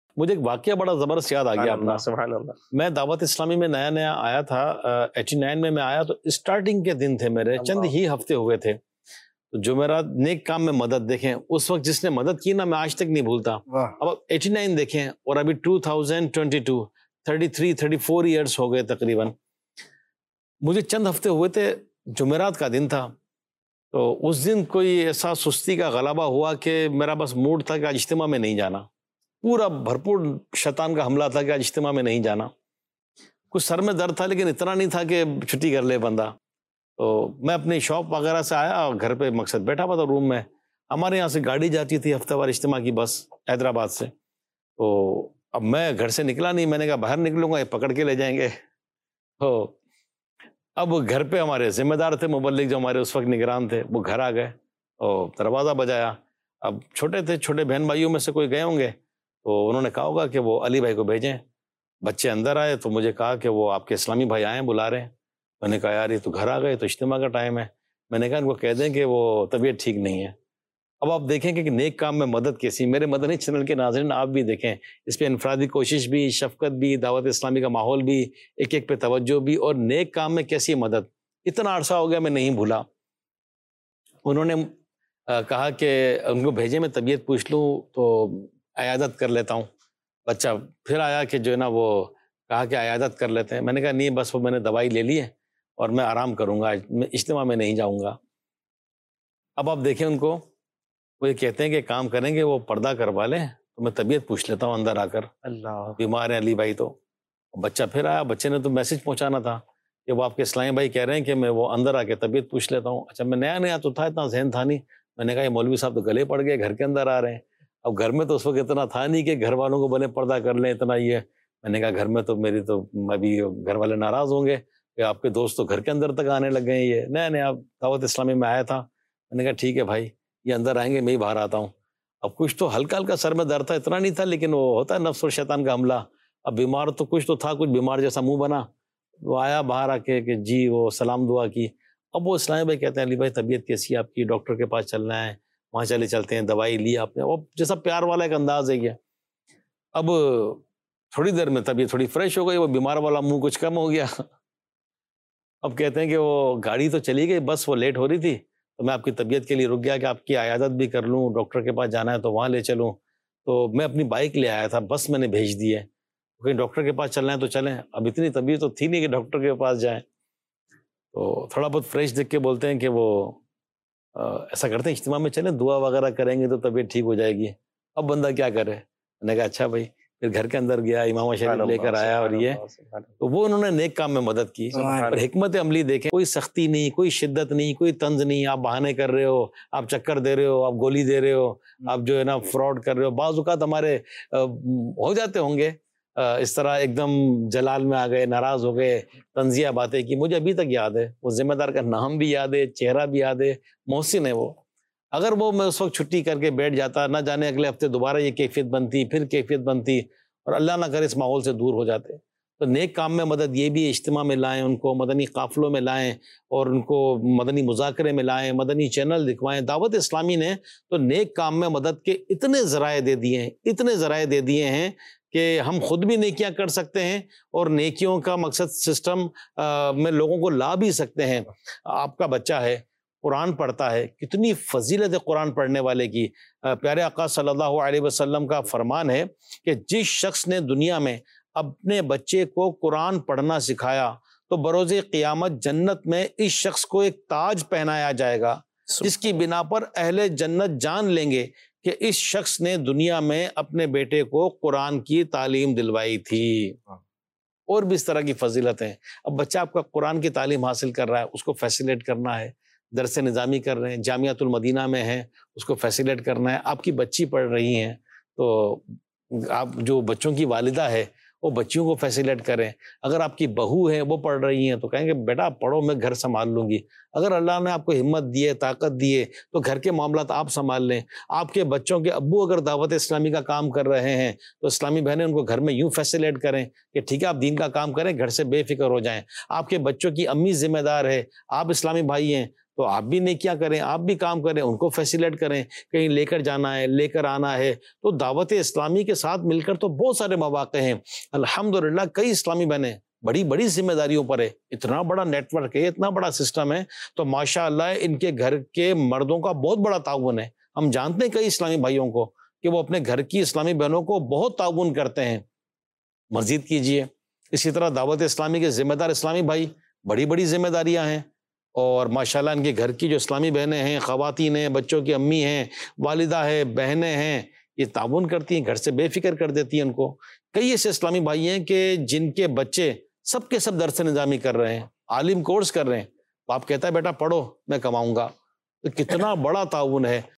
مجھے ایک واقعہ بڑا زبردست یاد آ گیا اپنا. سبحان اللہ. میں دعوت اسلامی میں نیا نیا آیا تھا, 89 میں آیا, تو اسٹارٹنگ کے دن تھے میرے, چند ہی ہفتے ہوئے تھے. تو جو میرا نیک کام میں مدد دیکھیں, اس وقت جس نے مدد کی نا, میں آج تک نہیں بھولتا. اب 89 دیکھیں اور ابھی 2022, 33-34 ایئرس ہو گئے تقریباً. مجھے چند ہفتے ہوئے تھے, جمعرات کا دن تھا. تو اس دن کوئی ایسا سستی کا غلبہ ہوا کہ میرا بس موڈ تھا کہ آج اجتماع میں نہیں جانا. پورا بھرپور شیطان کا حملہ تھا کہ آج اجتماع میں نہیں جانا. کچھ سر میں درد تھا لیکن اتنا نہیں تھا کہ چھٹی کر لے بندہ. تو میں اپنی شاپ وغیرہ سے آیا, گھر پہ مقصد بیٹھا ہوا تھا روم میں. ہمارے یہاں سے گاڑی جاتی تھی ہفتہ وار اجتماع کی بس, حیدرآباد سے. تو اب میں گھر سے نکلا نہیں, میں نے کہا باہر نکلوں گا یہ پکڑ کے لے جائیں گے. تو اب گھر پہ ہمارے ذمہ دار تھے مبلغ جو ہمارے اس وقت نگران تھے, وہ گھر آ گئے اور دروازہ بجایا. اب چھوٹے تھے, چھوٹے بہن بھائیوں میں سے کوئی گئے ہوں گے, تو انہوں نے کہا ہوگا کہ وہ علی بھائی کو بھیجیں. بچے اندر آئے تو مجھے کہا کہ وہ آپ کے اسلامی بھائی آئے ہیں, بلا رہے ہیں. میں نے کہا یار یہ تو گھر آ گئے, تو اجتماع کا ٹائم ہے. میں نے کہا ان کو کہہ دیں کہ وہ طبیعت ٹھیک نہیں ہے. اب آپ دیکھیں کہ نیک کام میں مدد کیسی. میرے مدنی چینل کے ناظرین آپ بھی دیکھیں, اس پہ انفرادی کوشش بھی, شفقت بھی, دعوت اسلامی کا ماحول بھی, ایک ایک پہ توجہ بھی, اور نیک کام میں کیسی مدد. اتنا عرصہ ہو گیا میں نہیں بھولا. انہوں نے کہا کہ ان کو بھیجے, میں طبیعت پوچھ لوں تو عیادت کر لیتا ہوں. بچہ پھر آیا کہ جو ہے نا وہ کہا کہ عیادت کر لیتے ہیں. میں نے کہا نہیں, بس وہ میں نے دوائی لے لی ہے اور میں آرام کروں گا, میں اجتماع میں نہیں جاؤں گا. اب آپ دیکھیں ان کو, وہ یہ کہتے ہیں کہ کام کریں گے, وہ پردہ کروا لیں, تو میں طبیعت پوچھ لیتا ہوں اندر آ کر. اللہ, بیمار ہیں علی بھائی. تو بچہ پھر آیا, بچے نے تو میسج پہنچانا تھا کہ وہ آپ کے اسلامی بھائی کہہ رہے ہیں کہ میں وہ اندر آ کے طبیعت پوچھ لیتا ہوں. اچھا, میں نیا نیا تو تھا, اتنا ذہن تھا نہیں. میں نے کہا یہ مولوی صاحب تو گلے پڑ گئے, گھر کے اندر آ رہے ہیں. اب گھر میں تو اس وقت اتنا تھا نہیں کہ گھر والوں کو بولے پردہ کر لیں, اتنا ہی ہے. میں نے کہا گھر میں تو میری تو ابھی گھر والے ناراض ہوں گے کہ آپ کے دوست تو گھر کے اندر تک آنے لگ گئے ہیں. یہ نیا نیا دعوت اسلامی میں آیا تھا. میں نے کہا ٹھیک ہے بھائی, یہ اندر آئیں گے, میں ہی باہر آتا ہوں. اب کچھ تو ہلکا ہلکا سر میں درد تھا, اتنا نہیں تھا, لیکن وہ ہوتا ہے نفس اور شیطان کا حملہ. اب بیمار تو کچھ تو تھا, کچھ بیمار جیسا منہ بنا. وہ آیا باہر آ کے کہ جی, وہ سلام دعا کی. اب وہ اسلامی بھائی کہتے ہیں علی بھائی طبیعت کیسی ہے آپ کی, ڈاکٹر کے پاس چلنا ہے, وہاں چلتے ہیں, دوائی لی آپ نے. وہ جیسا پیار والا ایک انداز ہے یہ. اب تھوڑی دیر میں طبیعت تھوڑی فریش ہو گئی, وہ بیمار والا منہ کچھ کم ہو گیا. اب کہتے ہیں کہ وہ گاڑی تو چلی گئی, بس وہ لیٹ ہو رہی تھی, تو میں آپ کی طبیعت کے لیے رک گیا کہ آپ کی عیادت بھی کر لوں, ڈاکٹر کے پاس جانا ہے تو وہاں لے چلوں. تو میں اپنی بائک لے آیا تھا, بس میں نے بھیج دی ہے, کہیں ڈاکٹر کے پاس چلنا ہے تو چلیں. اب اتنی طبیعت تو تھی نہیں کہ ڈاکٹر کے پاس جائیں. تو تھوڑا بہت فریش دیکھ کے بولتے ہیں کہ وہ ایسا کرتے ہیں اجتماع میں چلیں, دعا وغیرہ کریں گے تو طبیعت ٹھیک ہو جائے گی. اب بندہ کیا کرے. میں نے کہا اچھا بھائی. پھر گھر کے اندر گیا, امام شریف لے کر آیا, اور یہ تو وہ انہوں نے نیک کام میں مدد کی. اور حکمت عملی دیکھیں, کوئی سختی نہیں, کوئی شدت نہیں, کوئی طنز نہیں. آپ بہانے کر رہے ہو, آپ چکر دے رہے ہو, آپ گولی دے رہے ہو, آپ جو ہے نا فراڈ کر رہے ہو. بعض اوقات ہمارے ہو جاتے ہوں گے اس طرح, ایک دم جلال میں آ گئے, ناراض ہو گئے, طنزیہ باتیں کی. مجھے ابھی تک یاد ہے, وہ ذمہ دار کا نام بھی یاد ہے, چہرہ بھی یاد ہے, محسن ہے وہ. اگر وہ میں اس وقت چھٹی کر کے بیٹھ جاتا, نہ جانے اگلے ہفتے دوبارہ یہ کیفیت بنتی, پھر کیفیت بنتی, اور اللہ نہ کرے اس ماحول سے دور ہو جاتے. تو نیک کام میں مدد یہ بھی اجتماع میں لائیں, ان کو مدنی قافلوں میں لائیں, اور ان کو مدنی مذاکرے میں لائیں, مدنی چینل دکھوائیں. دعوت اسلامی نے تو نیک کام میں مدد کے اتنے ذرائع دے دیے ہیں, اتنے ذرائع دے دیے ہیں کہ ہم خود بھی نیکیاں کر سکتے ہیں, اور نیکیوں کا مقصد سسٹم میں لوگوں کو لا بھی سکتے ہیں. آپ کا بچہ ہے, قرآن پڑھتا ہے, کتنی فضیلت ہے قرآن پڑھنے والے کی. پیارے آقا صلی اللہ علیہ وسلم کا فرمان ہے کہ جس شخص نے دنیا میں اپنے بچے کو قرآن پڑھنا سکھایا تو بروز قیامت جنت میں اس شخص کو ایک تاج پہنایا جائے گا, جس کی بنا پر اہل جنت جان لیں گے کہ اس شخص نے دنیا میں اپنے بیٹے کو قرآن کی تعلیم دلوائی تھی. اور بھی اس طرح کی فضیلتیں. اب بچہ آپ کا قرآن کی تعلیم حاصل کر رہا ہے, اس کو فیسیلیٹ کرنا ہے. درس نظامی کر رہے ہیں, جامعۃ المدینہ میں ہیں, اس کو فیسیلیٹ کرنا ہے. آپ کی بچی پڑھ رہی ہیں تو آپ جو بچوں کی والدہ ہے وہ بچیوں کو فیسیلیٹ کریں. اگر آپ کی بہو ہے وہ پڑھ رہی ہیں تو کہیں گے بیٹا پڑھو, میں گھر سنبھال لوں گی. اگر اللہ نے آپ کو ہمت دیے, طاقت دیے, تو گھر کے معاملات آپ سنبھال لیں. آپ کے بچوں کے ابو اگر دعوت اسلامی کا کام کر رہے ہیں تو اسلامی بہنیں ان کو گھر میں یوں فیسیلیٹ کریں کہ ٹھیک ہے آپ دین کا کام کریں, گھر سے بے فکر ہو جائیں. آپ کے بچوں کی امی ذمہ دار ہے, آپ اسلامی بھائی ہیں, تو آپ بھی نیکیاں کریں، آپ بھی کام کریں، ان کو فیسیلیٹ کریں، کہیں لے کر جانا ہے، لے کر آنا ہے۔ تو دعوت اسلامی کے ساتھ مل کر تو بہت سارے مواقع ہیں الحمدللہ۔ کئی اسلامی بہنیں بڑی بڑی ذمہ داریوں پر ہے، اتنا بڑا نیٹ ورک ہے، اتنا بڑا سسٹم ہے، تو ماشاءاللہ ان کے گھر کے مردوں کا بہت بڑا تعاون ہے۔ ہم جانتے ہیں کئی اسلامی بھائیوں کو کہ وہ اپنے گھر کی اسلامی بہنوں کو بہت تعاون کرتے ہیں۔ مزید کیجئے، اسی طرح دعوت اسلامی کے ذمہ دار اسلامی بھائی بڑی بڑی ذمہ داریاں ہیں، اور ماشاءاللہ ان کے گھر کی جو اسلامی بہنیں ہیں، خواتین ہیں، بچوں کی امی ہیں، والدہ ہیں، بہنیں ہیں، یہ تعاون کرتی ہیں، گھر سے بے فکر کر دیتی ہیں ان کو۔ کئی ایسے اسلامی بھائی ہیں کہ جن کے بچے سب کے سب درس نظامی کر رہے ہیں، عالم کورس کر رہے ہیں، باپ کہتا ہے بیٹا پڑھو میں کماؤں گا، تو کتنا بڑا تعاون ہے۔